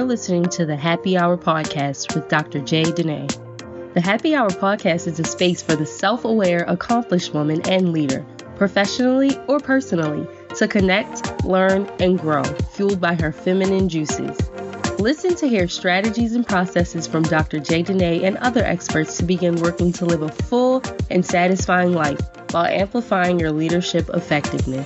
You're listening to the Happy Hour Podcast with Dr. Jay Dene. The Happy Hour Podcast is a space for the self-aware, accomplished woman and leader, professionally or personally, to connect, learn, and grow, fueled by her feminine juices. Listen to hear strategies and processes from Dr. Jay Dene and other experts to begin working to live a full and satisfying life while amplifying your leadership effectiveness.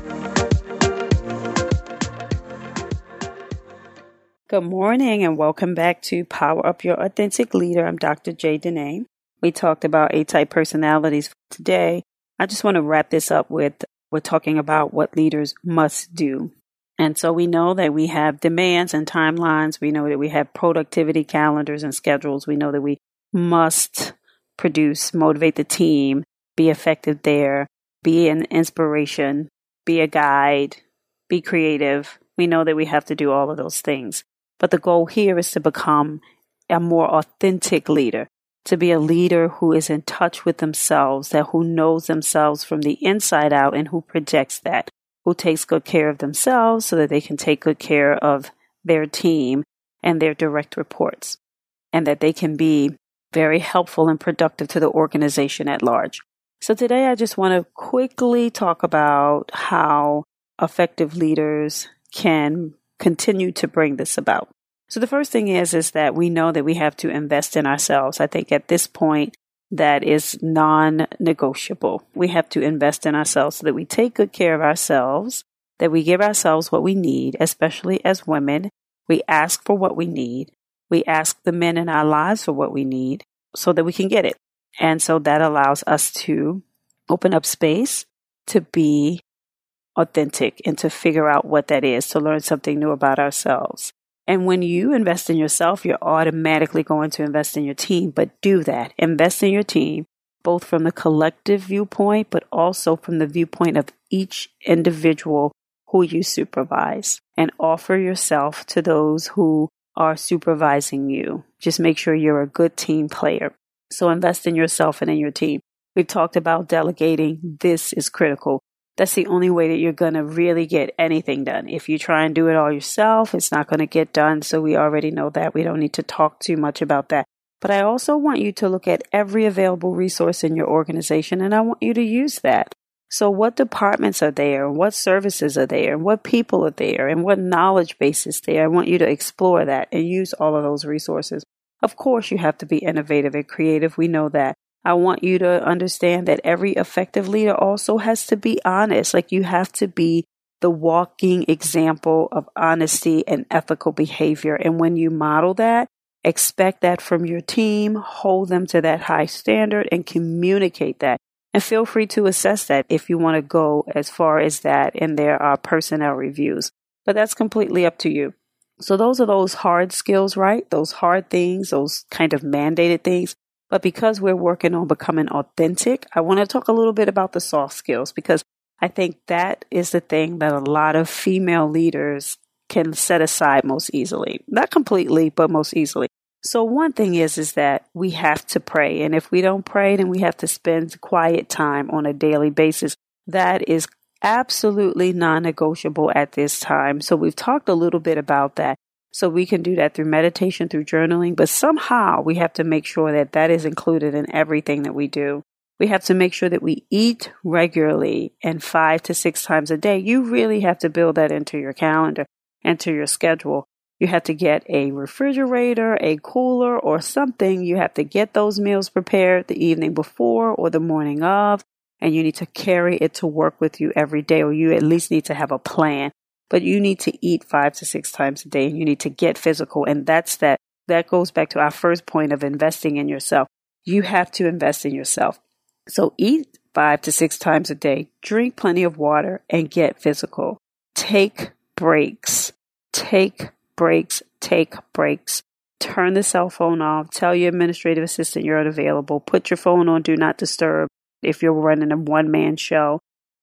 Good morning and welcome back to Power Up Your Authentic Leader. I'm Dr. Jay Dene. We talked about A-type personalities today. I just want to wrap this up with we're talking about what leaders must do. And so we know that we have demands and timelines. We know that we have productivity calendars and schedules. We know that we must produce, motivate the team, be effective there, be an inspiration, be a guide, be creative. We know that we have to do all of those things. But the goal here is to become a more authentic leader, to be a leader who is in touch with themselves, who knows themselves from the inside out and who projects that, who takes good care of themselves so that they can take good care of their team and their direct reports, and that they can be very helpful and productive to the organization at large. So today I just want to quickly talk about how effective leaders can continue to bring this about. So the first thing is that we know that we have to invest in ourselves. I think at this point that is non-negotiable. We have to invest in ourselves so that we take good care of ourselves, that we give ourselves what we need, especially as women. We ask for what we need. We ask the men in our lives for what we need so that we can get it. And so that allows us to open up space to be authentic and to figure out what that is, to learn something new about ourselves. And when you invest in yourself, you're automatically going to invest in your team. But do that. Invest in your team, both from the collective viewpoint, but also from the viewpoint of each individual who you supervise. And offer yourself to those who are supervising you. Just make sure you're a good team player. So invest in yourself and in your team. We've talked about delegating. This is critical. That's the only way that you're going to really get anything done. If you try and do it all yourself, it's not going to get done. So we already know that. We don't need to talk too much about that. But I also want you to look at every available resource in your organization, and I want you to use that. So what departments are there? What services are there? What people are there? And what knowledge base is there? I want you to explore that and use all of those resources. Of course, you have to be innovative and creative. We know that. I want you to understand that every effective leader also has to be honest. Like, you have to be the walking example of honesty and ethical behavior. And when you model that, expect that from your team, hold them to that high standard and communicate that. And feel free to assess that if you want to go as far as that in their personnel reviews. But that's completely up to you. So those are those hard skills, right? Those hard things, those kind of mandated things. But because we're working on becoming authentic, I want to talk a little bit about the soft skills, because I think that is the thing that a lot of female leaders can set aside most easily. Not completely, but most easily. So one thing is that we have to pray. And if we don't pray, then we have to spend quiet time on a daily basis. That is absolutely non-negotiable at this time. So we've talked a little bit about that. So we can do that through meditation, through journaling, but somehow we have to make sure that that is included in everything that we do. We have to make sure that we eat regularly and 5 to 6 times a day. You really have to build that into your calendar, into your schedule. You have to get a refrigerator, a cooler, or something. You have to get those meals prepared the evening before or the morning of, and you need to carry it to work with you every day, or you at least need to have a plan. But you need to eat 5 to 6 times a day, and you need to get physical. And that goes back to our first point of investing in yourself. You have to invest in yourself. So eat 5 to 6 times a day, drink plenty of water, and get physical. Take breaks. Take breaks. Take breaks. Turn the cell phone off. Tell your administrative assistant you're unavailable. Put your phone on Do Not Disturb if you're running a one-man show.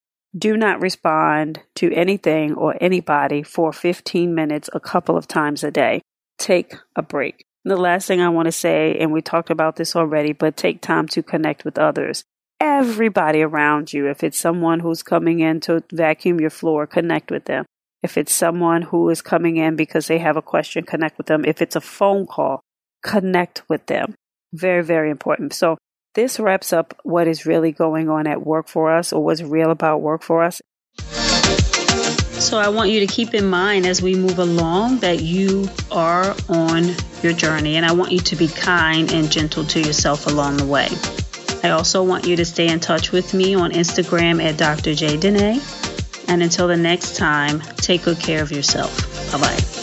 Do not respond to anything or anybody for 15 minutes a couple of times a day. Take a break. The last thing I want to say, and we talked about this already, but take time to connect with others. Everybody around you, if it's someone who's coming in to vacuum your floor, connect with them. If it's someone who is coming in because they have a question, connect with them. If it's a phone call, connect with them. Very, very important. So this wraps up what is really going on at work for us, or what's real about work for us. So I want you to keep in mind as we move along that you are on your journey, and I want you to be kind and gentle to yourself along the way. I also want you to stay in touch with me on Instagram at Dr. J. Dene. And until the next time, take good care of yourself. Bye-bye.